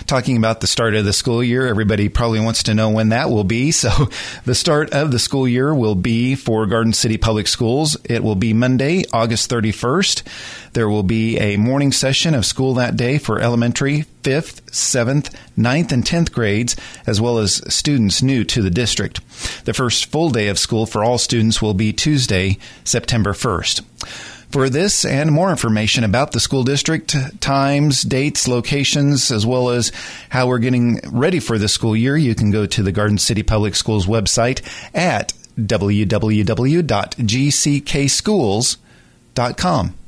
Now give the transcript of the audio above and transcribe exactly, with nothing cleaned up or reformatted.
talking about the start of the school year. Everybody probably wants to know when that will be. So the start of the school year will be for Garden City Public Schools. It will be Monday, August thirty-first. There will be a morning session of school that day for elementary, fifth, seventh, ninth, and tenth grades, as well as students new to the district. The first full day of school for all students will be Tuesday, September first. For this and more information about the school district, times, dates, locations, as well as how we're getting ready for the school year, you can go to the Garden City Public Schools website at w w w dot g c k schools dot com.